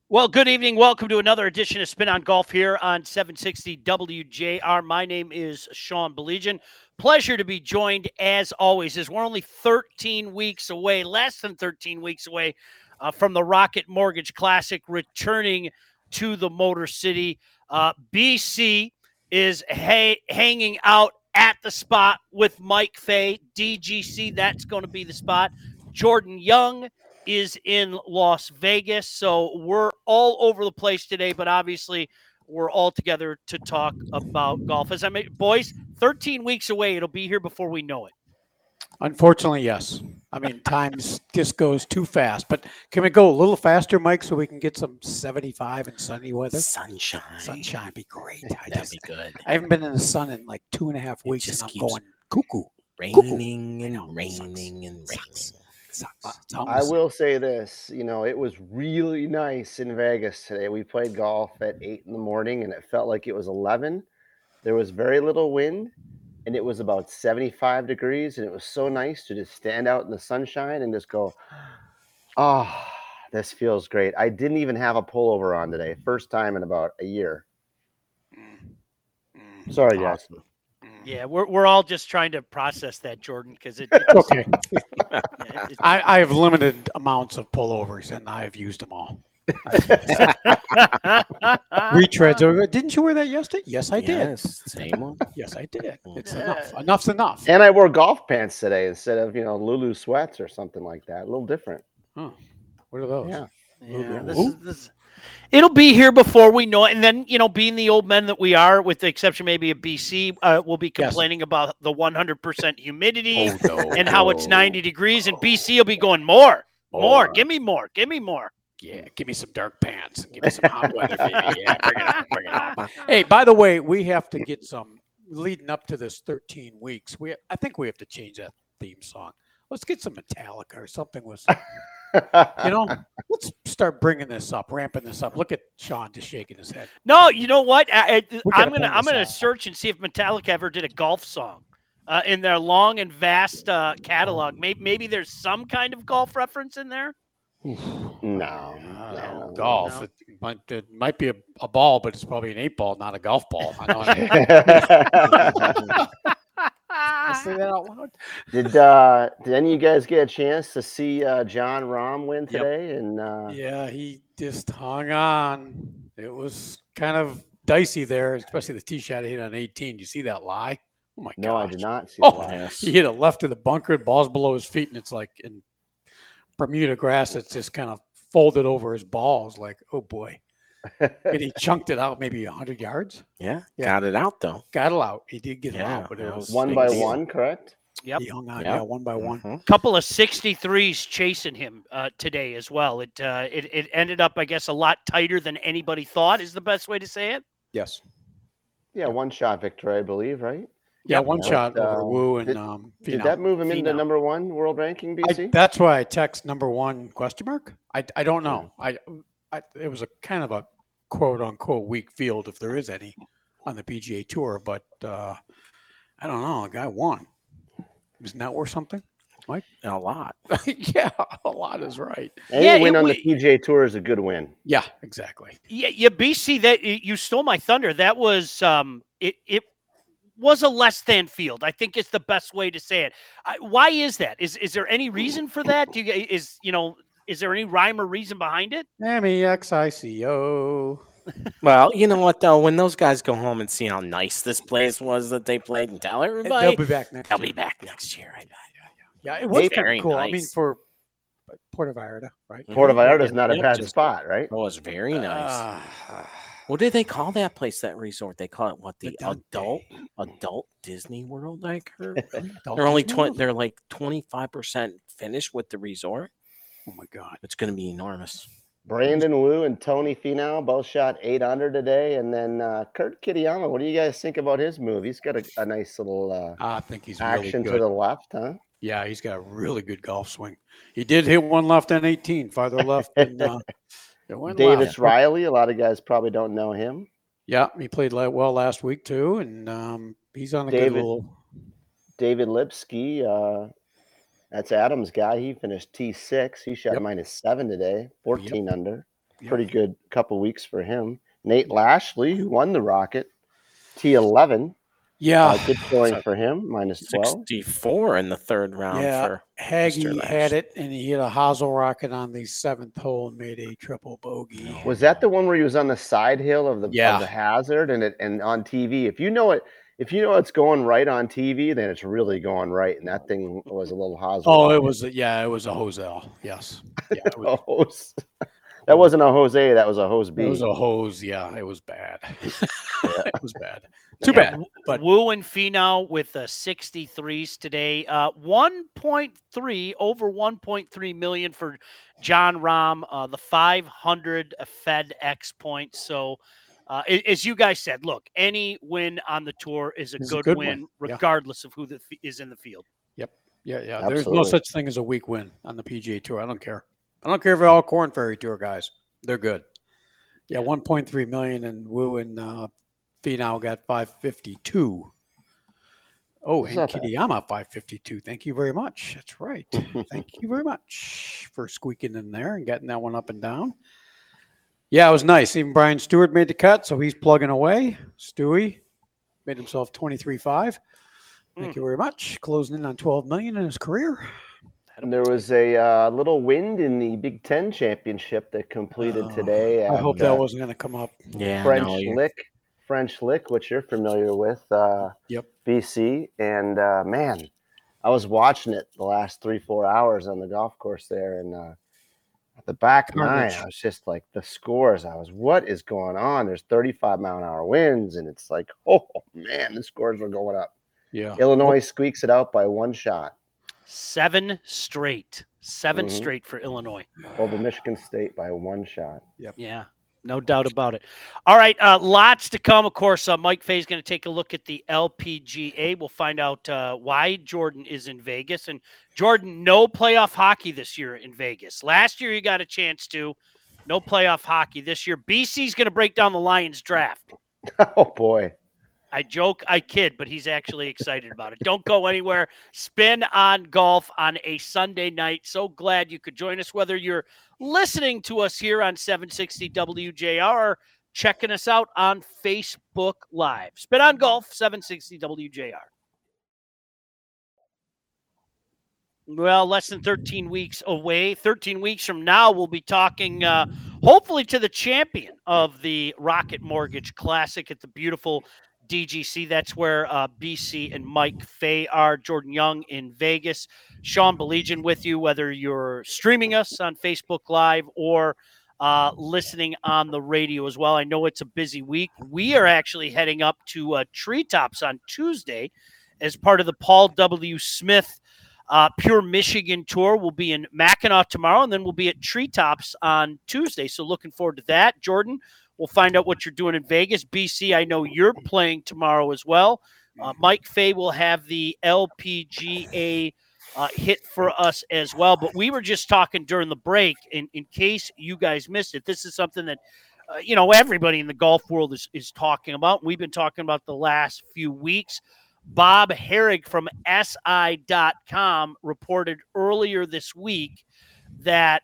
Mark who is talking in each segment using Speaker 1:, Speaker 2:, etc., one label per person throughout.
Speaker 1: Well, good evening. Welcome to another edition of Spin on Golf here on 760 WJR. My name is Sean Belegian. Pleasure to be joined as always, as we're only 13 weeks away, less than 13 weeks away from the Rocket Mortgage Classic returning to the Motor City. BC is hanging out at the spot with Mike Fay. DGC, that's going to be the spot. Jordan Young is in Las Vegas. So we're all over the place today, but obviously we're all together to talk about golf. As I mean, boys, 13 weeks away, it'll be here before we know it.
Speaker 2: Unfortunately, yes. I mean, times just goes too fast. But can we go a little faster, Mike, so we can get some 75 and sunny weather?
Speaker 3: Sunshine.
Speaker 2: Sunshine be great.
Speaker 3: That'd be good.
Speaker 2: I haven't been in the sun in like 2.5 weeks,
Speaker 3: just
Speaker 2: and I'm
Speaker 3: keeps
Speaker 2: going cuckoo.
Speaker 3: Raining and raining and raining.
Speaker 4: I will say this, it was really nice in Vegas today. We played golf at 8 in the morning and it felt like it was 11. There was very little wind and it was about 75 degrees. And it was so nice to just stand out in the sunshine and just go, oh, this feels great. I didn't even have a pullover on today. First time in about a year. Sorry, guys.
Speaker 1: Yeah, we're all just trying to process that, Jordan, because it's
Speaker 2: okay. I have limited amounts of pullovers, and I've used them all. Retreads. Didn't you wear that yesterday? Yes, I did.
Speaker 3: Same one.
Speaker 2: Yes, I did. It's enough. Enough's enough.
Speaker 4: And I wore golf pants today instead of, Lulu sweats or something like that. A little different.
Speaker 2: Huh. What are those?
Speaker 1: Yeah. This it'll be here before we know it. And then, being the old men that we are, with the exception maybe of BC, we'll be complaining about the 100% humidity and how it's 90 degrees. And BC will be going, more, give me more.
Speaker 2: Yeah, give me some dark pants. Give me some hot weather, baby. Yeah, bring it on. Hey, by the way, we have to get some, leading up to this 13 weeks, I think we have to change that theme song. Let's get some Metallica or something with some, let's start bringing this up, ramping this up. Look at Sean just shaking his head.
Speaker 1: No, you know what? I'm gonna search and see if Metallica ever did a golf song in their long and vast catalog. Maybe there's some kind of golf reference in there.
Speaker 4: No.
Speaker 2: Golf. No. It might be a ball, but it's probably an 8-ball, not a golf ball. I know. I say that out loud.
Speaker 4: Did any of you guys get a chance to see John Rahm win today?
Speaker 2: Yep. And yeah, he just hung on. It was kind of dicey there, especially the tee shot he hit on 18. You see that lie? Oh my god!
Speaker 4: No, I did not see the lie.
Speaker 2: He hit a left of the bunker, ball's below his feet, and it's like in Bermuda grass. It's just kind of folded over his balls. Like, oh boy. And he chunked it out maybe 100 yards.
Speaker 3: Yeah, got it out though.
Speaker 2: Got it out. He did get it out, but it was
Speaker 4: one by one, correct?
Speaker 1: Yep.
Speaker 2: He hung on, one by one.
Speaker 1: Couple of 63s chasing him today as well. It ended up, I guess, a lot tighter than anybody thought. Is the best way to say it?
Speaker 2: Yes.
Speaker 4: Yeah, one shot victory, I believe, right?
Speaker 2: Yeah, one shot over Wu and
Speaker 4: did that move him into number one world ranking, BC?
Speaker 2: That's why I text number one question mark. I don't know. It was a kind of a quote unquote weak field, if there is any, on the PGA Tour, but I don't know. The guy won. Isn't that worth something, Mike?
Speaker 3: A lot.
Speaker 2: Yeah, a lot is right.
Speaker 4: Any win on the PGA Tour is a good win.
Speaker 2: Yeah, exactly.
Speaker 1: Yeah, BC, that you stole my thunder. That was it was a less than field. I think it's the best way to say it. Why is that? Is there any reason for that? Is there any rhyme or reason behind it?
Speaker 2: MEXICO.
Speaker 3: Well, you know what, though? When those guys go home and see how nice this place was that they played and tell everybody,
Speaker 2: they'll be back next year.
Speaker 3: They'll be back next year.
Speaker 2: Yeah, it was
Speaker 3: very
Speaker 2: cool.
Speaker 3: nice.
Speaker 2: I mean, for Puerto Vallarta, right?
Speaker 4: Puerto Vallarta is not a bad spot, right?
Speaker 3: It was very nice. What do they call that place, that resort? They call it what? The adult Disney World, I heard. They're only they're like 25% finished with the resort.
Speaker 2: Oh my God.
Speaker 3: It's going to be enormous.
Speaker 4: Brandon Wu and Tony Finau both shot 8 under today. And then Kurt Kitayama, what do you guys think about his move? He's got a nice little
Speaker 2: I think he's
Speaker 4: action
Speaker 2: really good.
Speaker 4: To the left, huh?
Speaker 2: Yeah, he's got a really good golf swing. He did hit one left on 18, farther left. And,
Speaker 4: Davis Riley, a lot of guys probably don't know him.
Speaker 2: Yeah, he played well last week too. And he's on a good little...
Speaker 4: David Lipsky, that's Adam's guy. He finished T6. He shot -7 today, 14 under. Pretty good couple weeks for him. Nate Lashley, who won the Rocket, T11.
Speaker 2: Yeah.
Speaker 4: Good showing for him, minus 12.
Speaker 3: 64 in the third round for
Speaker 2: Haggy had it, and he hit a Hazel Rocket on the 7th hole and made a triple bogey.
Speaker 4: Was that the one where he was on the side hill of the hazard and on TV? If you know it's going right on TV, then it's really going right. And that thing was a little Hazel.
Speaker 2: Oh, it was a Hosel. Yes. Yeah, it was,
Speaker 4: a hose. That wasn't a Jose. That was a hose B.
Speaker 2: It was a hose. Yeah, it was bad. It was bad. Too bad.
Speaker 1: But Wu and Finau with 63s today. 1.3 over 1.3 million for John Rahm. The 500 FedEx points. So, as you guys said, look, any win on the tour is a good win, regardless of who is in the field.
Speaker 2: Yep. Yeah.
Speaker 4: Absolutely.
Speaker 2: There's no such thing as a weak win on the PGA Tour. I don't care. I don't care if they're all Corn Ferry Tour guys. They're good. Yeah, 1.3 million, and Wu and Finau got 552. Oh, and Kitayama 552. Thank you very much. That's right. Thank you very much for squeaking in there and getting that one up and down. Yeah, it was nice. Even Brian Stewart made the cut, so he's plugging away. Stewie made himself 23.5. Thank you very much. Closing in on 12 million in his career.
Speaker 4: And there was a little wind in the Big Ten championship that completed today.
Speaker 2: I hope that wasn't going to come up.
Speaker 3: Yeah,
Speaker 4: French Lick, which you're familiar with.
Speaker 2: Yep.
Speaker 4: BC. And man, I was watching it the last 3-4 hours on the golf course there, and at the back nine, I was just like, the scores. What is going on? There's 35-mile-an-hour winds, and it's like, oh man, the scores are going up.
Speaker 2: Yeah.
Speaker 4: Illinois squeaks it out by 1 shot.
Speaker 1: 7 straight. 7 straight for Illinois.
Speaker 4: Over Michigan State by 1 shot.
Speaker 2: Yep.
Speaker 1: Yeah, no doubt about it. All right, lots to come. Of course, Mike Fay is going to take a look at the LPGA. We'll find out why Jordan is in Vegas. And Jordan, no playoff hockey this year in Vegas. Last year you got a chance to. No playoff hockey this year. BC's going to break down the Lions draft.
Speaker 4: Oh, boy.
Speaker 1: I joke, I kid, but he's actually excited about it. Don't go anywhere. Spin on Golf on a Sunday night. So glad you could join us, whether you're listening to us here on 760 WJR or checking us out on Facebook Live. Spin on Golf, 760 WJR. Well, less than 13 weeks away. 13 weeks from now, we'll be talking hopefully to the champion of the Rocket Mortgage Classic at the beautiful DGC. That's where BC and Mike Fay are. Jordan Young in Vegas. Sean Belegian with you, whether you're streaming us on Facebook Live or listening on the radio as well. I know it's a busy week. We are actually heading up to Treetops on Tuesday as part of the Paul W. Smith Pure Michigan Tour. We'll be in Mackinac tomorrow, and then we'll be at Treetops on Tuesday. So looking forward to that. Jordan, we'll find out what you're doing in Vegas. BC, I know you're playing tomorrow as well. Mike Fay will have the LPGA hit for us as well. But we were just talking during the break, in case you guys missed it. This is something that, everybody in the golf world is talking about. We've been talking about the last few weeks. Bob Herrig from SI.com reported earlier this week that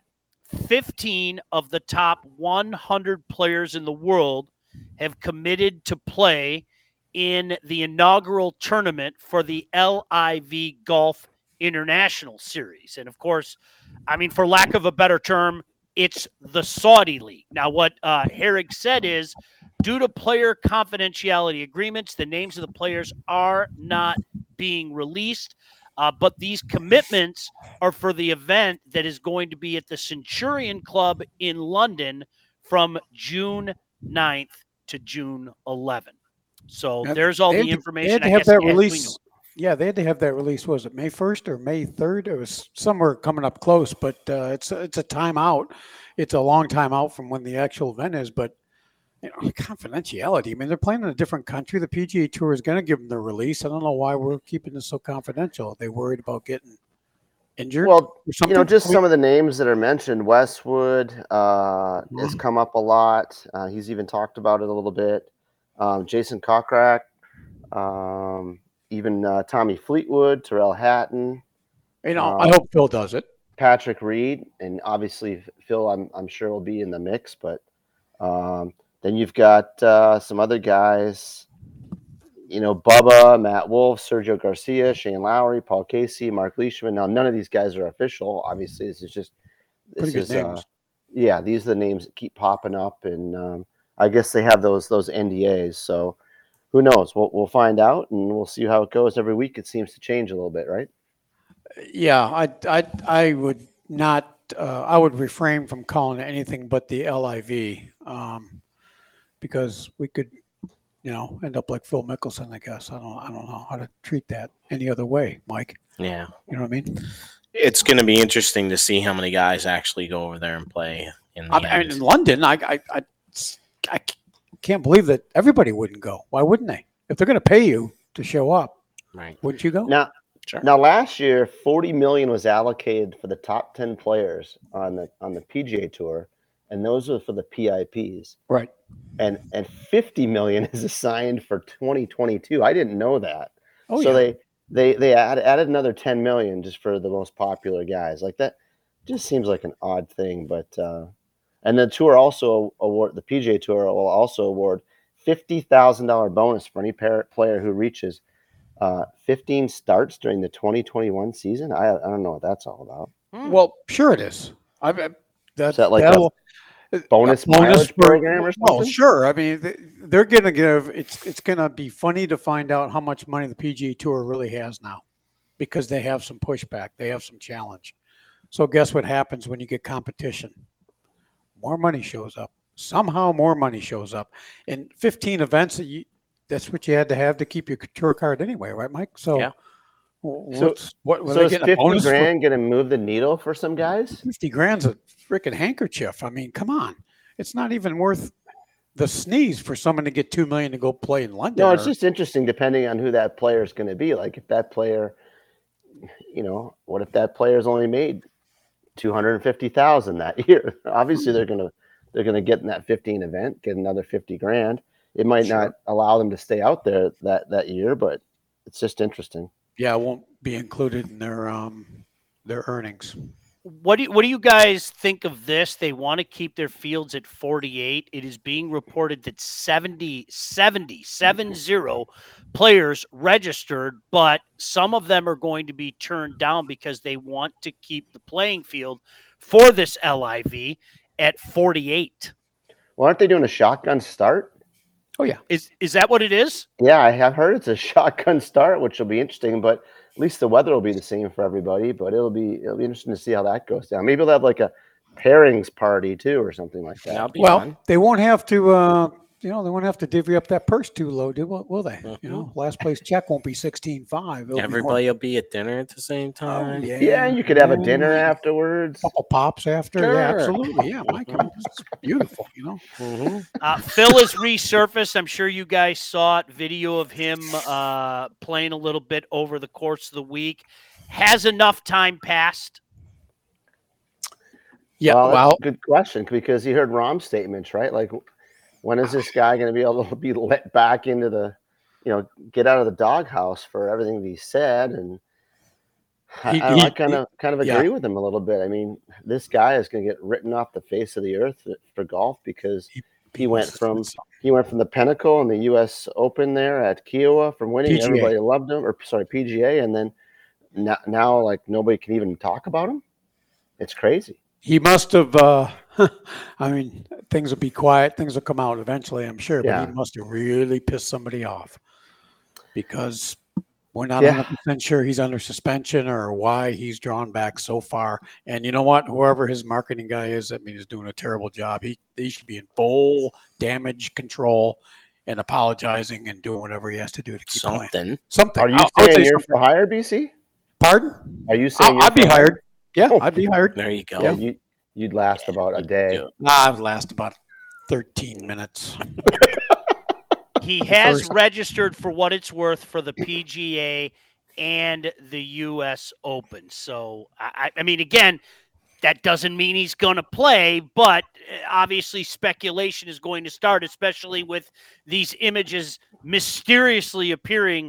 Speaker 1: 15 of the top 100 players in the world have committed to play in the inaugural tournament for the LIV Golf International Series. And of course, for lack of a better term, it's the Saudi League. Now, what Herrig said is, due to player confidentiality agreements, the names of the players are not being released. But these commitments are for the event that is going to be at the Centurion Club in London from June 9th to June 11th. So there's all the information.
Speaker 2: They had to have that release. Yeah, they had to have that release. Was it May 1st or May 3rd? It was somewhere coming up close, but it's a timeout. It's a long time out from when the actual event is, but confidentiality. They're playing in a different country. The PGA Tour is going to give them the release. I don't know why we're keeping this so confidential. Are they worried about getting injured?
Speaker 4: Well, just some of the names that are mentioned. Westwood has come up a lot. He's even talked about it a little bit. Jason Kokrak, even Tommy Fleetwood, Terrell Hatton.
Speaker 2: I hope Phil does it.
Speaker 4: Patrick Reed, and obviously Phil, I'm sure will be in the mix. But then you've got some other guys, Bubba, Matt Wolf, Sergio Garcia, Shane Lowry, Paul Casey, Mark Leishman. Now, none of these guys are official. Obviously, this is
Speaker 2: names.
Speaker 4: These are the names that keep popping up, and I guess they have those NDAs. So who knows? We'll find out, and we'll see how it goes. Every week, it seems to change a little bit, right?
Speaker 2: Yeah, I would not. I would refrain from calling it anything but the LIV, because we could, end up like Phil Mickelson. I guess I don't know how to treat that any other way, Mike.
Speaker 3: Yeah,
Speaker 2: you know what I mean.
Speaker 3: It's going to be interesting to see how many guys actually go over there and play in
Speaker 2: in London. I can't believe that everybody wouldn't go. Why wouldn't they? If they're going to pay you to show up,
Speaker 3: right?
Speaker 2: Wouldn't you go?
Speaker 4: Now, last year, $40 million was allocated for the top 10 players on the PGA Tour, and those are for the PIPs.
Speaker 2: Right.
Speaker 4: And $50 million is assigned for 2022. I didn't know that.
Speaker 2: Oh,
Speaker 4: so
Speaker 2: yeah.
Speaker 4: they added another $10 million just for the most popular guys. Like that just seems like an odd thing. But and the tour also the PGA Tour will also award $50,000 bonus for any player who reaches 15 starts during the 2021 season. I don't know what that's all about.
Speaker 2: Well, sure it is.
Speaker 4: Is that like a bonus mileage program or something?
Speaker 2: Well, sure. I mean, they're going to give. It's going to be funny to find out how much money the PGA Tour really has now, because they have some pushback. They have some challenge. So guess what happens when you get competition? More money shows up. Somehow more money shows up. In 15 events, that's what you had to have to keep your tour card anyway, right, Mike? So,
Speaker 3: yeah.
Speaker 4: So is 50 grand going to move the needle for some guys?
Speaker 2: 50 grand's a freaking handkerchief. I mean, come on. It's not even worth the sneeze for someone to get $2 million to go play in London.
Speaker 4: No, it's just interesting depending on who that player is going to be. Like if that player, what if that player's only made $250,000 that year? Obviously, they're going to get in that 15 event, get another 50 grand. It might not allow them to stay out there that year, but it's just interesting.
Speaker 2: Yeah, it won't be included in their earnings.
Speaker 1: What do you guys think of this? They want to keep their fields at 48. It is being reported that 70 players registered, but some of them are going to be turned down because they want to keep the playing field for this LIV at 48.
Speaker 4: Well, aren't they doing a shotgun start?
Speaker 2: Oh, yeah.
Speaker 1: Is that what it is?
Speaker 4: Yeah, I have heard it's a shotgun start, which will be interesting, but at least the weather will be the same for everybody, but it'll be interesting to see how that goes down. Maybe they'll have like a pairings party too or something like that.
Speaker 2: Well, fun. They won't have to they won't have to divvy up that purse too low, will they?
Speaker 3: Mm-hmm.
Speaker 2: Last place check won't be 16.5.
Speaker 3: Everybody will be at dinner at the same time.
Speaker 4: Oh, yeah, you could have a dinner afterwards.
Speaker 2: A couple pops after. Sure. Yeah, absolutely. Yeah, Mike, it's beautiful,
Speaker 3: Mm-hmm.
Speaker 1: Phil has resurfaced. I'm sure you guys saw it. Video of him playing a little bit over the course of the week. Has enough time passed?
Speaker 4: Yeah, well, good question, because you heard Rom's statements, right? Like, when is this guy going to be able to be let back into the, get out of the doghouse for everything that he said? And I kind of agree with him a little bit. I mean, this guy is going to get written off the face of the earth for golf because he went from the pinnacle in the U.S. Open there at Kiowa from winning. PGA. Everybody loved him, PGA, and then now like nobody can even talk about him. It's crazy.
Speaker 2: He must have. I mean, things will be quiet. Things will come out eventually, I'm sure. But he must have really pissed somebody off because we're not 100% sure he's under suspension or why he's drawn back so far. And you know what? Whoever his marketing guy is, he's doing a terrible job. He should be in full damage control and apologizing and doing whatever he has to do to keep playing. Something.
Speaker 4: Are you saying you're for hire, BC?
Speaker 2: Pardon?
Speaker 4: Are you saying
Speaker 2: I'd be hired? Yeah, I'd be hired.
Speaker 3: There you go.
Speaker 4: Yeah, you'd last about a day.
Speaker 2: I'd last about 13 minutes.
Speaker 1: He has registered for what it's worth for the PGA and the U.S. Open. So, I mean, again, that doesn't mean he's going to play, but obviously speculation is going to start, especially with these images mysteriously appearing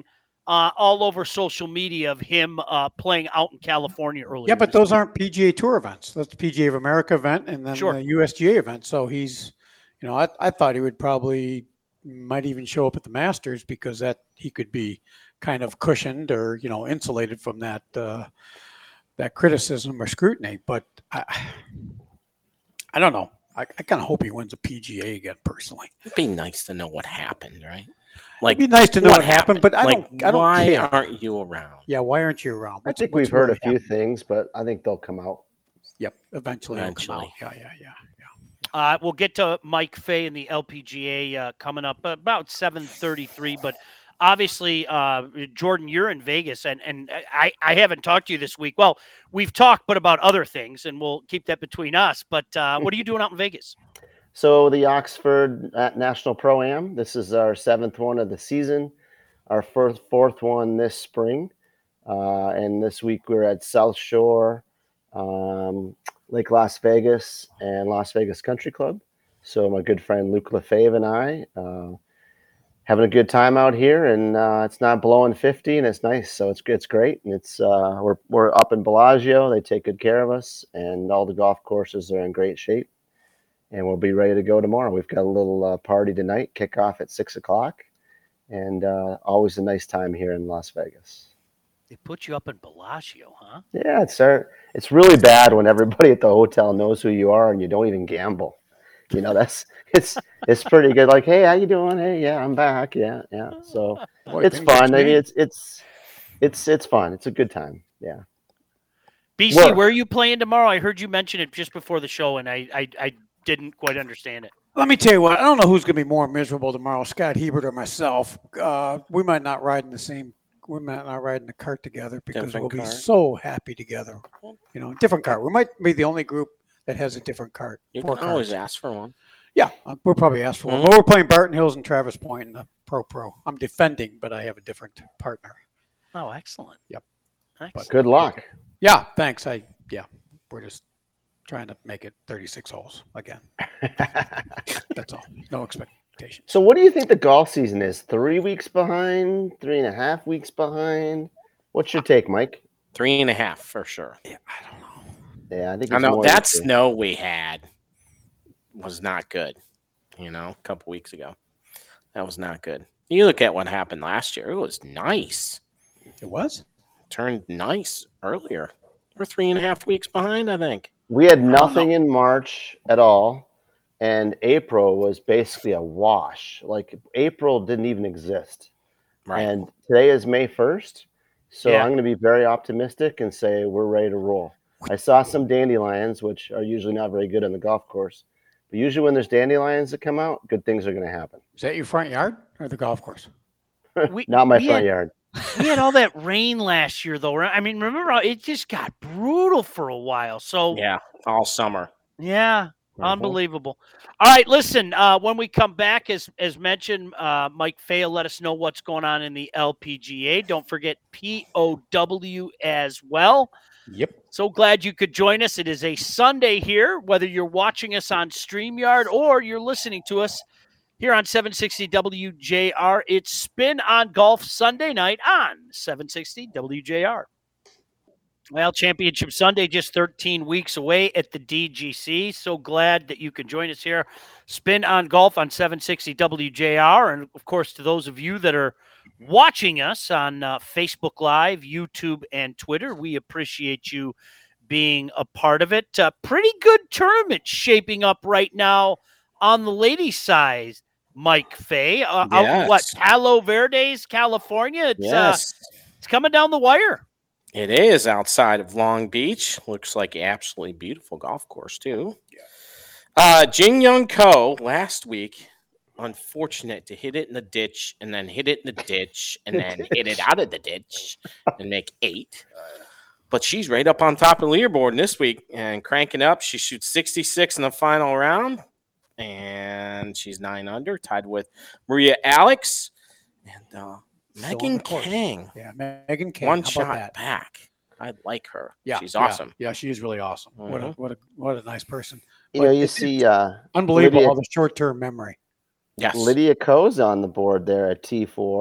Speaker 1: all over social media of him playing out in California earlier.
Speaker 2: Yeah, but
Speaker 1: this
Speaker 2: those
Speaker 1: week.
Speaker 2: aren't PGA Tour events. That's the PGA of America event and then
Speaker 1: Sure.
Speaker 2: the USGA event. So he's, I thought he would might even show up at the Masters because that he could be kind of cushioned or, insulated from that that criticism or scrutiny. But I don't know. I kind of hope he wins a PGA again personally.
Speaker 3: It'd be nice to know what happened, right?
Speaker 2: It'd be nice to know what happened, but I don't
Speaker 3: why
Speaker 2: care.
Speaker 3: aren't you around?
Speaker 2: Yeah, why aren't you around?
Speaker 4: I think we've heard a few things, but I think they'll come out.
Speaker 2: Yep, eventually. It'll come out. Yeah.
Speaker 1: We'll get to Mike Fay and the LPGA coming up about 7:33. But obviously, Jordan, you're in Vegas, and I haven't talked to you this week. Well, we've talked, but about other things, and we'll keep that between us. But what are you doing out in Vegas?
Speaker 4: So the Oxford National Pro-Am, this is our 7th one of the season, our fourth one this spring. And this week we're at South Shore, Lake Las Vegas, and Las Vegas Country Club. So my good friend Luke Lefebvre and I having a good time out here, and it's not blowing 50, and it's nice. So it's great, and it's we're up in Bellagio. They take good care of us, and all the golf courses are in great shape. And we'll be ready to go tomorrow. We've got a little party tonight, kick off at 6:00, and always a nice time here in Las Vegas.
Speaker 1: They put you up in Bellagio, huh?
Speaker 4: Yeah, it's really bad when everybody at the hotel knows who you are and you don't even gamble. It's pretty good. Like, hey, how you doing? Hey, yeah, I'm back. Yeah. So it's fun. I mean, it's fun. It's a good time. Yeah.
Speaker 1: BC, where are you playing tomorrow? I heard you mention it just before the show, and I didn't quite understand it.
Speaker 2: Let me tell you what, I don't know who's going to be more miserable tomorrow, Scott Hebert or myself. We might not ride in the cart together because we'll be so happy together. Different cart. We might be the only group that has a different cart.
Speaker 3: You can always ask for one.
Speaker 2: Yeah, we'll probably ask for one. Well, we're playing Barton Hills and Travis Point in the Pro. I'm defending, but I have a different partner.
Speaker 1: Oh, excellent.
Speaker 2: Yep.
Speaker 1: Excellent.
Speaker 4: Good luck.
Speaker 2: Yeah, thanks. We're just trying to make it 36 holes again. That's all. No expectations.
Speaker 4: So what do you think the golf season is? 3 weeks behind? 3.5 weeks behind? What's your take, Mike?
Speaker 3: 3.5 for sure.
Speaker 2: Yeah, I don't know.
Speaker 4: Yeah, I think
Speaker 3: I know that snow we had was not good. A couple weeks ago. That was not good. You look at what happened last year. It was nice.
Speaker 2: It was?
Speaker 3: Turned nice earlier. We're 3.5 weeks behind, I think.
Speaker 4: We had nothing in March at all, and April was basically a wash. Like April didn't even exist.
Speaker 3: Right.
Speaker 4: And today is May 1st, so
Speaker 1: Yeah.
Speaker 4: I'm going to be very optimistic and say we're ready to roll. I saw some dandelions, which are usually not very good on the golf course, but usually when there's dandelions that come out, good things are going to happen.
Speaker 2: Is that your front yard or the golf course?
Speaker 4: Not my front yard.
Speaker 1: We had all that rain last year, though. I mean, remember, it just got brutal for a while. So
Speaker 3: Yeah, all summer.
Speaker 1: yeah, unbelievable. All right, listen. When we come back, as mentioned, Mike Fay will let us know what's going on in the LPGA. Don't forget POW as well.
Speaker 2: Yep.
Speaker 1: So glad you could join us. It is a Sunday here, whether you're watching us on StreamYard or you're listening to us here on 760 WJR. It's Spin on Golf Sunday night on 760 WJR. Well, Championship Sunday just 13 weeks away at the DGC. So glad that you can join us here. Spin on Golf on 760 WJR. And, of course, to those of you that are watching us on Facebook Live, YouTube, and Twitter, we appreciate you being a part of it. Pretty good tournament shaping up right now on the ladies' side, Mike Fay. Out Palo Verdes, California. It's coming down the wire.
Speaker 3: It is outside of Long Beach. Looks like absolutely beautiful golf course, too. Jin Young Ko last week, unfortunate to hit it in the ditch and then hit it in the ditch and then hit it out of the ditch and make 8. But she's right up on top of the leaderboard this week and cranking up. She shoots 66 in the final round, and she's 9 under, tied with Maria Alex and Megan Kang.
Speaker 2: Yeah, Megan Kang.
Speaker 3: One shot back. I like her.
Speaker 2: Yeah,
Speaker 3: she's awesome.
Speaker 2: Yeah, she is really awesome.
Speaker 3: Mhm.
Speaker 2: What a nice person.
Speaker 4: You see
Speaker 2: unbelievable
Speaker 4: Lydia,
Speaker 2: all the short-term memory.
Speaker 3: Yes.
Speaker 4: Lydia Ko's on the board there at T4.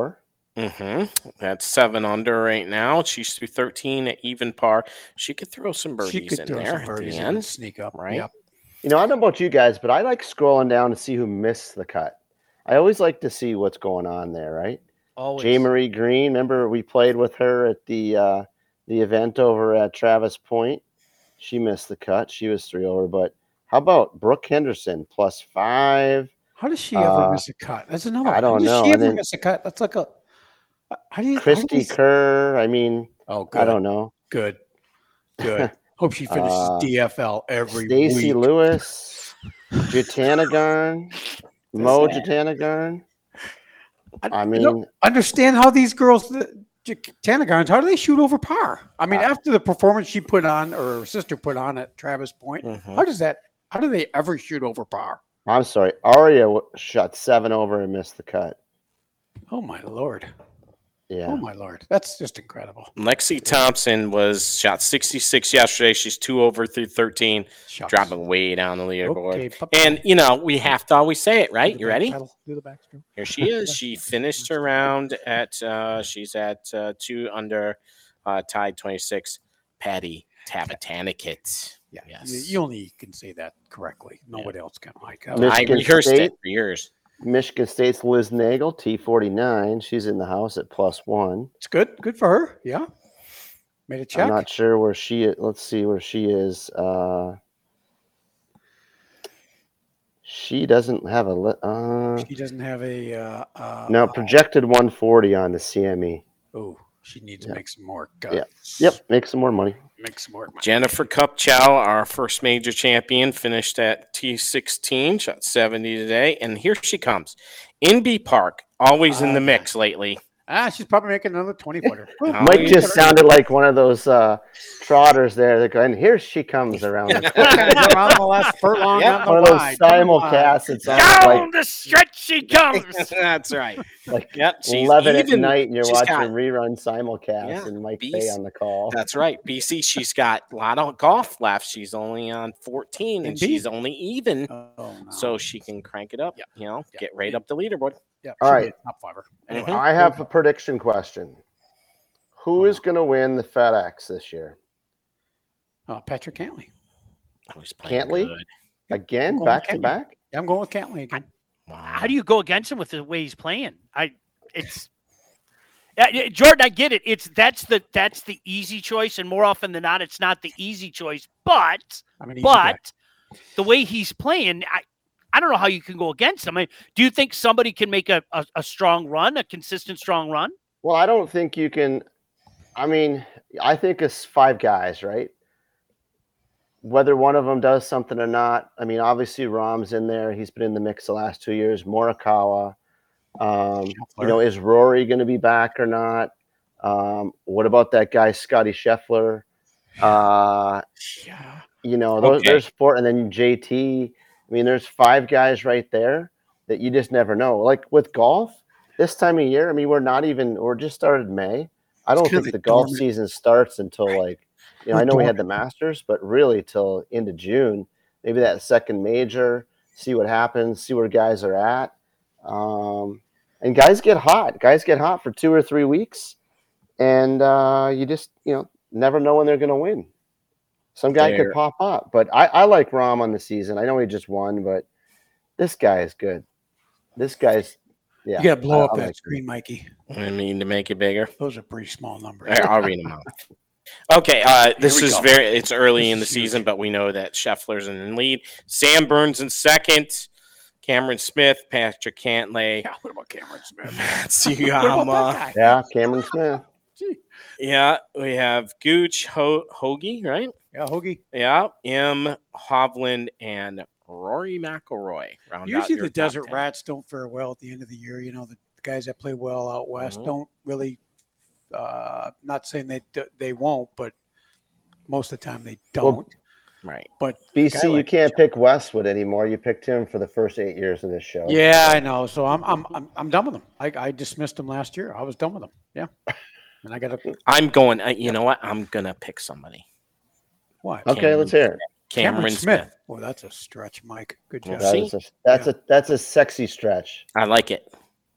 Speaker 3: That's 7 under right now. She's through 13 at even par. She could throw some birdies in there at the end.
Speaker 2: And sneak up,
Speaker 3: right?
Speaker 2: Yep.
Speaker 4: I don't know about you guys, but I like scrolling down to see who missed the cut. I always like to see what's going on there, right?
Speaker 1: Always.
Speaker 4: J. Marie Green, remember we played with her at the event over at Travis Point. She missed the cut. She was 3 over. But how about Brooke Henderson +5?
Speaker 2: How does she ever miss a cut? That's another one.
Speaker 4: I don't know.
Speaker 2: How does she
Speaker 4: And
Speaker 2: ever
Speaker 4: then
Speaker 2: miss a cut? That's like a.
Speaker 4: Christy Kerr. I mean,
Speaker 2: oh, good.
Speaker 4: I don't know.
Speaker 2: Good. Hope she finishes DFL every
Speaker 4: Stacey
Speaker 2: week.
Speaker 4: Lewis, Jatanagarn, Mo Jatanagarn. I mean,
Speaker 2: understand how these girls, Jatanagarns, how do they shoot over par? I mean, after the performance she put on, or her sister put on at Travis Point, how do they ever shoot over par?
Speaker 4: I'm sorry. Aria shot 7 over and missed the cut.
Speaker 2: Oh, my Lord.
Speaker 4: Yeah.
Speaker 2: Oh, my Lord. That's just incredible.
Speaker 3: Lexi Thompson shot 66 yesterday. She's 2 over through 13, dropping way down the leaderboard.
Speaker 2: Okay,
Speaker 3: and, we have to always say it, right? You ready?
Speaker 2: Do the backstroke.
Speaker 3: Here she is. She finished her round at, she's at 2 under, tied 26. Patty Tavatanikit.
Speaker 2: Yeah,
Speaker 3: yes.
Speaker 2: You only can say that correctly. Nobody else can, Mike.
Speaker 3: I rehearsed it for years.
Speaker 4: Michigan State's Liz Nagel, T49. She's in the house at +1.
Speaker 2: It's good. Good for her. Yeah. Made a check.
Speaker 4: I'm not sure where she is. Let's see where she is. She doesn't have a.
Speaker 2: She doesn't have a.
Speaker 4: No, projected 140 on the CME.
Speaker 2: Oh, she needs to make some more.
Speaker 4: Yep, make some more money.
Speaker 2: Make some more money.
Speaker 3: Jennifer Kupchow, our first major champion, finished at T16, shot 70 today, and here she comes. Inbee Park, always in the mix lately.
Speaker 2: She's probably making another 20-footer.
Speaker 4: Mike just sounded like one of those trotters there that go, and here she comes around.
Speaker 2: around the last furlong.
Speaker 4: Yeah, one of those simulcasts. It's
Speaker 1: down the stretch she comes.
Speaker 3: That's right.
Speaker 4: Like
Speaker 3: she's
Speaker 4: 11
Speaker 3: even,
Speaker 4: at night, and you're watching
Speaker 3: got,
Speaker 4: rerun simulcast, and Mike Fay on the call.
Speaker 3: That's right. BC, she's got a lot of golf left. She's only on 14, and she's only even, so she can crank it up. Get right up the leaderboard.
Speaker 2: Yeah.
Speaker 4: All right.
Speaker 2: Top fiver.
Speaker 4: Anyway, I have a prediction question. Who is going to win the FedEx this year?
Speaker 2: Patrick Cantley.
Speaker 4: Cantley?
Speaker 3: Good.
Speaker 4: Again? Back to back?
Speaker 2: Yeah, I'm going with Cantley again.
Speaker 1: How do you go against him with the way he's playing? Jordan, I get it. That's the easy choice, and more often than not, it's not the easy choice. But the way he's playing, I don't know how you can go against him. I mean, do you think somebody can make a strong run, a consistent strong run?
Speaker 4: Well, I don't think you can. I mean, I think it's 5 guys, right? Whether one of them does something or not. I mean, obviously, Rahm's in there. He's been in the mix the last 2 years. Morikawa. Is Rory going to be back or not? What about that guy, Scotty Scheffler? There's 4. And then JT. I mean, there's 5 guys right there that you just never know. Like with golf, this time of year, I mean, we're just started May. I don't think the golf season starts until I know we had the Masters, but really till into June, maybe that second major, see what happens, see where guys are at. And guys get hot. Guys get hot for 2 or 3 weeks, and you just, never know when they're going to win. Some guy could pop up, but I like Rahm on the season. I know he just won, but this guy is good. This guy's,
Speaker 2: You got to blow up that screen, Mikey.
Speaker 3: I mean, to make it bigger.
Speaker 2: Those are pretty small numbers.
Speaker 3: I'll read them out. Okay, this is it's early in the season, but we know that Scheffler's in the lead. Sam Burns in second. Cameron Smith, Patrick Cantlay.
Speaker 2: Yeah, what about Cameron Smith?
Speaker 4: Yeah, Cameron Smith.
Speaker 3: Yeah, we have Gooch, Hoagie, right?
Speaker 2: Yeah, Hoagie.
Speaker 3: Yeah, M. Hovland, and Rory McIlroy.
Speaker 2: Usually the Desert Rats don't fare well at the end of the year. The guys that play well out west don't really, not saying they won't, but most of the time they don't.
Speaker 4: Well,
Speaker 3: right.
Speaker 4: But BC, you can't pick Westwood anymore. You picked him for the first 8 years of this show.
Speaker 2: Yeah, I know. So I'm done with him. I dismissed him last year. I was done with him. Yeah. And I got to.
Speaker 3: I'm going. You know what? I'm gonna pick somebody.
Speaker 2: What?
Speaker 4: Okay, let's hear it.
Speaker 3: Cameron Smith.
Speaker 2: Well, that's a stretch, Mike. Good job.
Speaker 4: That's a sexy stretch.
Speaker 3: I like it.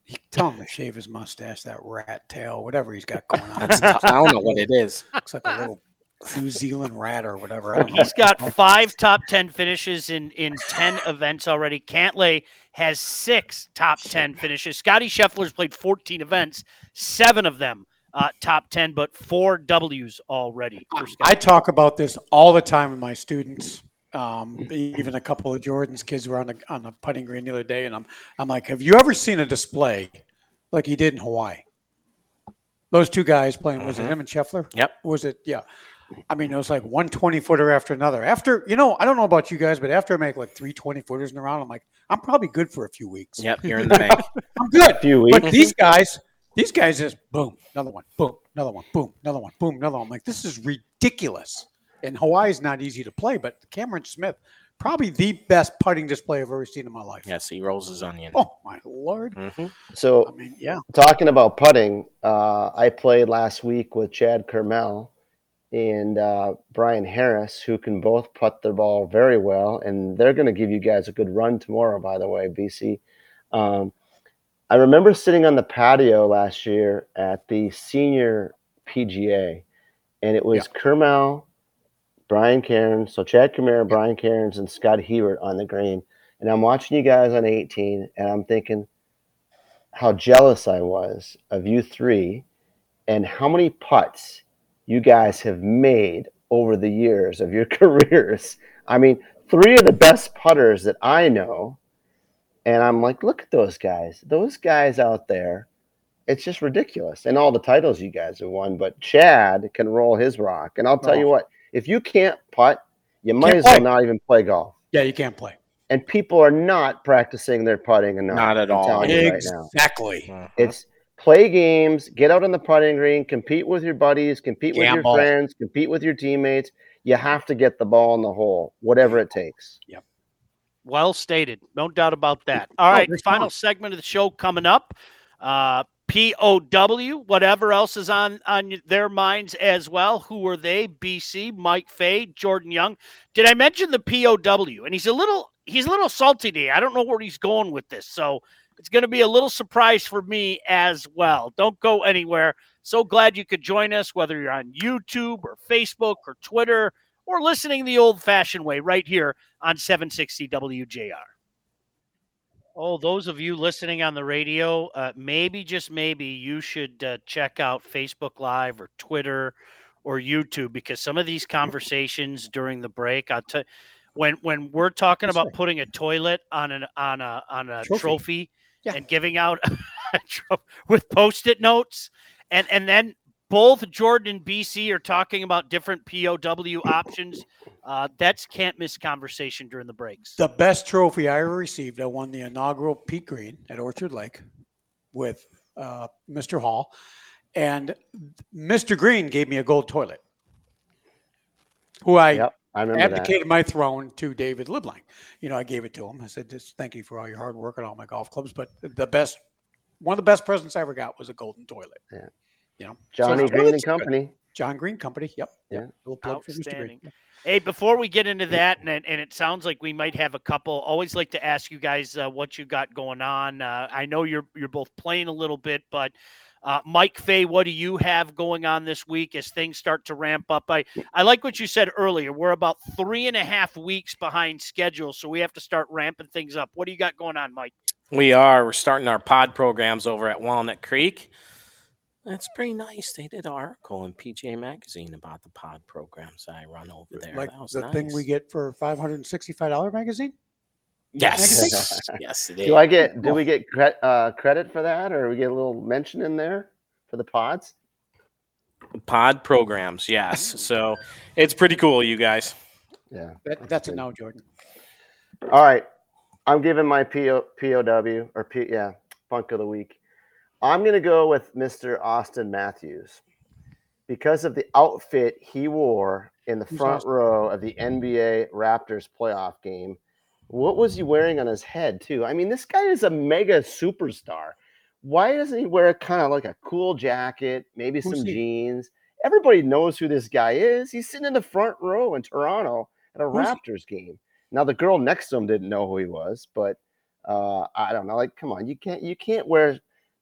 Speaker 2: Tell him to shave his mustache, that rat tail, whatever he's got going on.
Speaker 3: I don't know what it is.
Speaker 2: Looks like a little New Zealand rat or whatever. I don't know.
Speaker 1: He's got 5 top 10 finishes in 10 events already. Cantlay has 6 top 10 finishes. Scotty Scheffler's played 14 events, 7 of them top 10, but 4 W's already.
Speaker 2: I talk about this all the time with my students. Even a couple of Jordan's kids were on the putting green the other day, and I'm like, have you ever seen a display like he did in Hawaii? Those 2 guys playing, was it him and Scheffler?
Speaker 3: Yep.
Speaker 2: Was it? Yeah. I mean, it was like one 20-footer after another. After, I don't know about you guys, but after I make like 3 20-footers in a round, I'm like, I'm probably good for a few weeks.
Speaker 3: Yep, you're in the bank.
Speaker 2: I'm good.
Speaker 4: A few weeks.
Speaker 2: But these guys just boom, another one, boom, another one, boom, another one, boom, another one. I'm like, this is ridiculous. And Hawaii's not easy to play, but Cameron Smith, probably the best putting display I've ever seen in my life.
Speaker 3: Yes, he rolls his onion.
Speaker 2: Oh my Lord.
Speaker 3: Mm-hmm.
Speaker 4: So,
Speaker 2: I mean, yeah.
Speaker 4: talking about putting, I played last week with Chad Kermel and Brian Harris, who can both putt the ball very well, and they're going to give you guys a good run tomorrow, by the way, BC. I remember sitting on the patio last year at the senior PGA, and it was Kermel, Brian Cairns, so Chad Kermel, Brian Cairns, and Scott Hebert on the green. And I'm watching you guys on 18, and I'm thinking how jealous I was of you 3 and how many putts you guys have made over the years of your careers. I mean, 3 of the best putters that I know. And I'm like, look at those guys. Those guys out there, it's just ridiculous. And all the titles you guys have won. But Chad can roll his rock. And I'll tell you what, if you can't putt, you might as well not even play golf.
Speaker 2: Yeah, you can't play.
Speaker 4: And people are not practicing their putting enough.
Speaker 3: Not at all.
Speaker 2: Exactly.
Speaker 4: Right now. It's play games, get out on the putting green, compete with your buddies, compete with your friends, compete with your teammates. You have to get the ball in the hole, whatever it takes.
Speaker 2: Yep.
Speaker 1: Well stated. No doubt about that. All right, final segment of the show coming up. POW, whatever else is on their minds as well. Who are they? BC, Mike Fay, Jordan Young. Did I mention the POW? And he's a little salty today. I don't know where he's going with this. So it's going to be a little surprise for me as well. Don't go anywhere. So glad you could join us, whether you're on YouTube or Facebook or Twitter or listening the old-fashioned way right here on 760 WJR. Oh, those of you listening on the radio, maybe, just maybe, you should check out Facebook Live or Twitter or YouTube, because some of these conversations during the break, I'll tell you, when we're talking about putting a toilet on a trophy and giving out with Post-it notes, and then both Jordan and BC are talking about different POW options. That's can't miss conversation during the breaks.
Speaker 2: The best trophy I ever received, I won the inaugural Pete Green at Orchard Lake with Mr. Hall. And Mr. Green gave me a gold toilet, who I abdicated my throne to David LeBlanc. I gave it to him. I said, just thank you for all your hard work on all my golf clubs. But one of the best presents I ever got was a golden toilet.
Speaker 4: Yeah. Johnny Green and Company.
Speaker 2: John Green Company. Yep.
Speaker 4: Yeah.
Speaker 1: Outstanding. Hey, before we get into that, and it sounds like we might have a couple, always like to ask you guys what you got going on. I know you're both playing a little bit, but Mike Fay, what do you have going on this week as things start to ramp up? I like what you said earlier. We're about 3.5 weeks behind schedule, so we have to start ramping things up. What do you got going on, Mike?
Speaker 3: We're starting our pod programs over at Walnut Creek. That's pretty nice. They did an article in PGA Magazine about the pod programs I run over there.
Speaker 2: Like the thing we get for $565 magazine?
Speaker 3: Yes. Yes, it is.
Speaker 4: Do we get credit for that, or we get a little mention in there for the pods?
Speaker 3: Pod programs, yes. So it's pretty cool, you guys.
Speaker 4: Yeah.
Speaker 2: That's a no, Jordan.
Speaker 4: All right. I'm giving my POW Punk of the Week. I'm going to go with Mr. Austin Matthews because of the outfit he wore in the front row of the NBA Raptors playoff game. What was he wearing on his head, too? I mean, this guy is a mega superstar. Why doesn't he wear kind of like a cool jacket, maybe some jeans? Everybody knows who this guy is. He's sitting in the front row in Toronto at a Raptors game. Now, the girl next to him didn't know who he was, but I don't know. Like, come on, you can't wear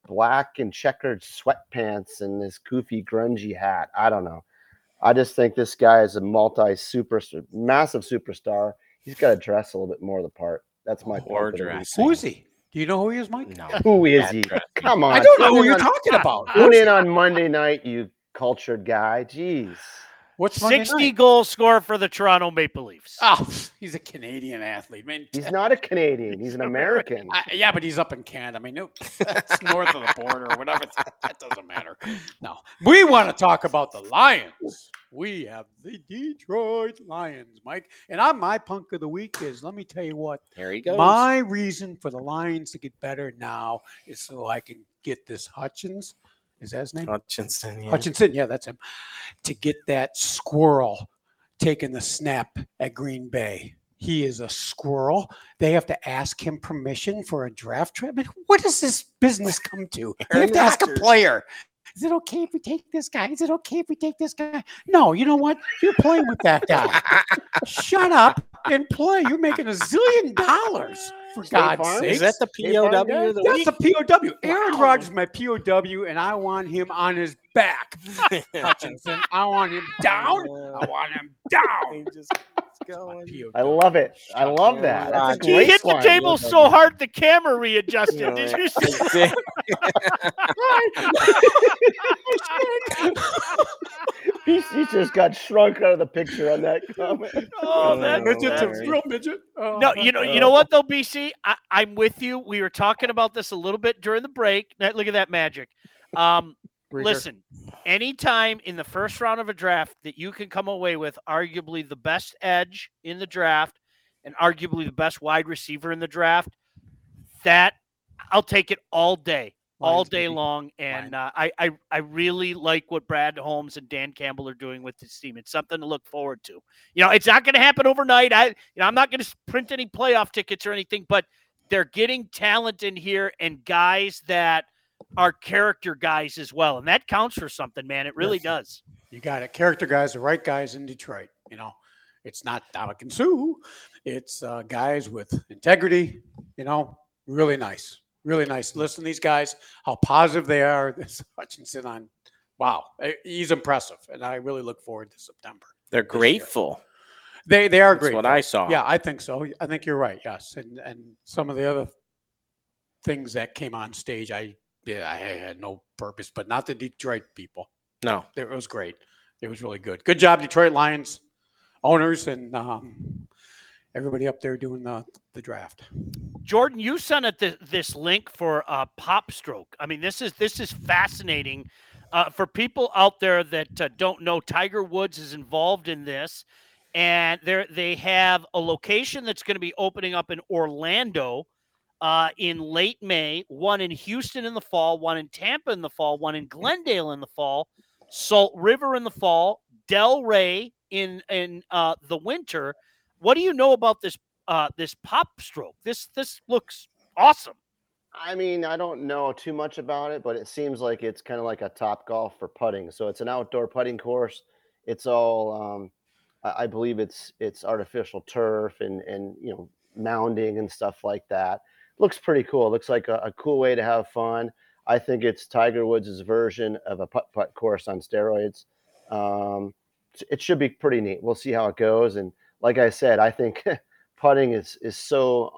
Speaker 4: black and checkered sweatpants and this goofy grungy hat. I don't know. I just think this guy is a massive superstar. He's got to dress a little bit more the part. That's my point.
Speaker 2: Who is he? Do you know who he is, Mike?
Speaker 3: No.
Speaker 4: Who is he? Come on.
Speaker 2: I don't know who you're talking about.
Speaker 4: Tune in on Monday night, you cultured guy. Jeez.
Speaker 2: What's Monday
Speaker 1: 60
Speaker 2: night?
Speaker 1: goal scorer for the Toronto Maple Leafs.
Speaker 2: Oh, he's a Canadian athlete, man.
Speaker 4: He's not a Canadian. He's an American.
Speaker 2: Yeah, but he's up in Canada. I mean, no, that's north of the border or whatever. That doesn't matter. No, we want to talk about the Lions. We have the Detroit Lions, Mike. And my punk of the week is, let me tell you what.
Speaker 3: There he goes.
Speaker 2: My reason for the Lions to get better now is so I can get this Hutchins. Is that his name?
Speaker 3: Hutchinson. Yeah.
Speaker 2: Hutchinson. Yeah, that's him. To get that squirrel taking the snap at Green Bay. He is a squirrel. They have to ask him permission for a draft trip. I mean, what does this business come to? They have to ask a player. Is it okay if we take this guy? Is it okay if we take this guy? No, you know what? You're playing with that guy. Shut up and play. You're making $1 zillion. For God's sake.
Speaker 3: Is that the POW of the week?
Speaker 2: That's the POW. Aaron Rodgers is my POW, and I want him on his back. Hutchinson. I want him down. I want him down.
Speaker 4: I love it. I love that. That's a
Speaker 1: He
Speaker 4: great
Speaker 1: hit the
Speaker 4: line.
Speaker 1: table so hard the camera readjusted. Did you see?
Speaker 4: He just got shrunk out of the picture on that comment.
Speaker 1: Oh,
Speaker 2: Midget's a
Speaker 1: that's
Speaker 2: real midget. Oh,
Speaker 1: no, you know what though, BC? I'm with you. We were talking about this a little bit during the break. Look at that magic. Listen, anytime in the first round of a draft that you can come away with arguably the best edge in the draft and arguably the best wide receiver in the draft, that I'll take it all day. All day long, and I really like what Brad Holmes and Dan Campbell are doing with this team. It's something to look forward to. You know, it's not going to happen overnight. I'm not going to print any playoff tickets or anything, but they're getting talent in here and guys that are character guys as well, and that counts for something, man. It really does.
Speaker 2: You got it. Character guys, the right guys in Detroit. You know, it's not Dominican Sue. It's guys with integrity. You know, really nice. Really nice. Listen to these guys, how positive they are. This Hutchinson on, wow, he's impressive, and I really look forward to September.
Speaker 3: They're grateful.
Speaker 2: They are
Speaker 3: That's
Speaker 2: great.
Speaker 3: what I saw.
Speaker 2: Yeah, I think so. I think you're right. Yes, and some of the other things that came on stage, I had no purpose, but not the Detroit people.
Speaker 3: No,
Speaker 2: It was great. It was really good. Good job, Detroit Lions owners and everybody up there doing the draft.
Speaker 1: Jordan, you sent it this link for Pop Stroke. I mean, this is fascinating. For people out there that don't know, Tiger Woods is involved in this, and they have a location that's going to be opening up in Orlando in late May, one in Houston in the fall, one in Tampa in the fall, one in Glendale in the fall, Salt River in the fall, Delray in the winter. What do you know about this Pop Stroke? This looks awesome.
Speaker 4: I mean, I don't know too much about it, but it seems like it's kind of like a Top Golf for putting. So it's an outdoor putting course. It's all, I believe it's artificial turf and mounding and stuff like that. Looks pretty cool. It looks like a cool way to have fun. I think it's Tiger Woods' version of a putt course on steroids. It should be pretty neat. We'll see how it goes. And like I said, I think putting is so,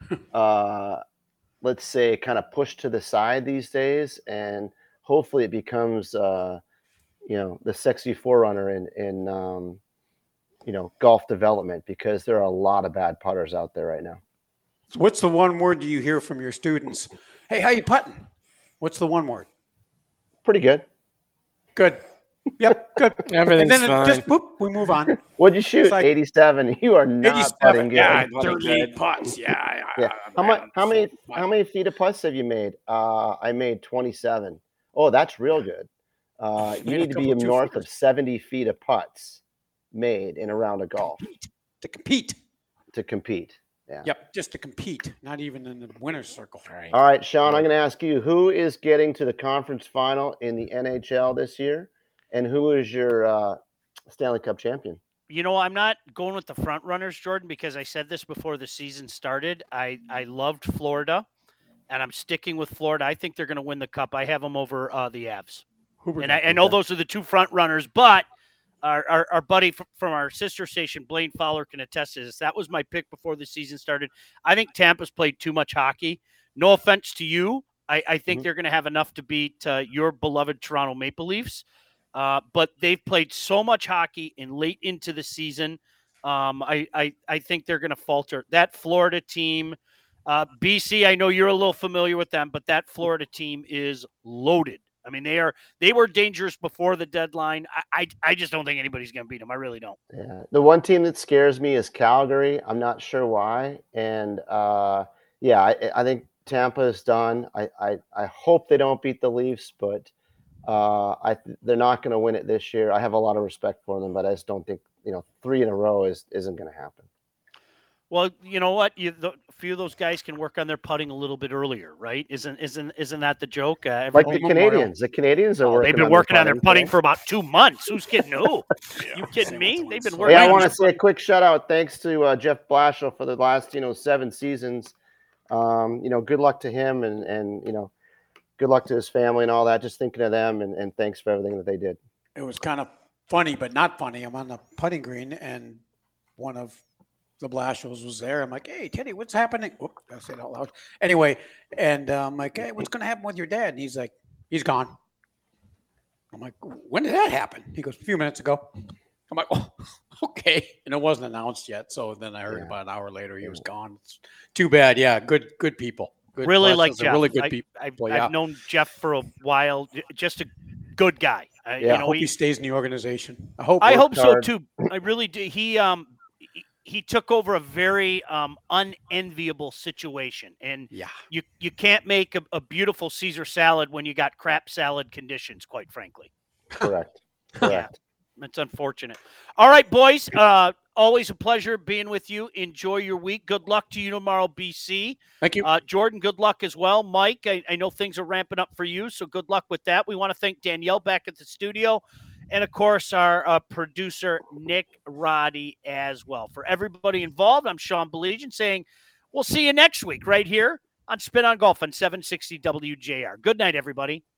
Speaker 4: let's say, kind of pushed to the side these days. And hopefully it becomes, the sexy forerunner in golf development, because there are a lot of bad putters out there right now.
Speaker 2: What's the one word you hear from your students? Hey, how you putting? What's the one word?
Speaker 4: Pretty good.
Speaker 2: Good. Yep, good.
Speaker 3: Everything's
Speaker 2: and then
Speaker 3: fine.
Speaker 2: just boop, we move on.
Speaker 4: What'd you shoot?
Speaker 2: Like
Speaker 4: 87. You are not putting good.
Speaker 2: Yeah, 38 putts. Yeah.
Speaker 4: How many feet of putts have you made? I made 27. Oh, that's real good. You need to be north of 70 feet of putts made in a round of golf
Speaker 2: To compete.
Speaker 4: Yeah.
Speaker 2: Yep, just to compete, not even in the winner's circle.
Speaker 4: All right, Sean, I'm going to ask you, who is getting to the conference final in the NHL this year, and who is your Stanley Cup champion?
Speaker 1: You know, I'm not going with the front runners, Jordan, because I said this before the season started. I loved Florida. and I'm sticking with Florida. I think they're going to win the Cup. I have them over the Avs.
Speaker 2: Hoover,
Speaker 1: I know those are the two front runners, but our buddy from our sister station, Blaine Fowler, can attest to this. That was my pick before the season started. I think Tampa's played too much hockey. No offense to you. I think they're going to have enough to beat your beloved Toronto Maple Leafs. But they've played so much hockey and late into the season. I think they're going to falter. That Florida team, BC, I know you're a little familiar with them, but that Florida team is loaded. I mean, they were dangerous before the deadline. I just don't think anybody's going to beat them. I really don't.
Speaker 4: Yeah. The one team that scares me is Calgary. I'm not sure why. And I think Tampa is done. I hope they don't beat the Leafs, but they're not going to win it this year. I have a lot of respect for them, but I just don't think 3 in a row isn't going to happen.
Speaker 1: Well, you know what? A few of those guys can work on their putting a little bit earlier, right? Isn't that the joke?
Speaker 4: Like the Canadians. The Canadians are working.
Speaker 1: They've been working on their putting for about 2 months. Who's kidding who? You kidding me? They've been working.
Speaker 4: Hey, I want to say a quick shout out. Thanks to Jeff Blashill for the last 7 seasons. Good luck to him and good luck to his family and all that. Just thinking of them and thanks for everything that they did.
Speaker 2: It was kind of funny, but not funny. I'm on the putting green and one of the Blashills was there. I'm like, hey, Teddy, what's happening? Whoop, I said it out loud. Anyway, and I'm like, hey, what's going to happen with your dad? And he's like, he's gone. I'm like, when did that happen? He goes, a few minutes ago. I'm like, oh, okay. And it wasn't announced yet. So then I heard about an hour later he was gone. It's too bad. Yeah, good people. Good
Speaker 1: really like Jeff.
Speaker 2: Really good people.
Speaker 1: I've known Jeff for a while. Just a good guy.
Speaker 2: I hope he stays in the organization. I hope
Speaker 1: so too. I really do. He took over a very unenviable situation, and you can't make a beautiful Caesar salad when you got crap salad conditions, quite frankly.
Speaker 4: Correct.
Speaker 1: Yeah, that's unfortunate. All right, boys. Always a pleasure being with you. Enjoy your week. Good luck to you tomorrow, BC.
Speaker 2: Thank you.
Speaker 1: Jordan, good luck as well. Mike, I know things are ramping up for you, so good luck with that. We want to thank Danielle back at the studio. And, of course, our producer, Nick Roddy, as well. For everybody involved, I'm Sean Belegian saying we'll see you next week right here on Spin on Golf on 760 WJR. Good night, everybody.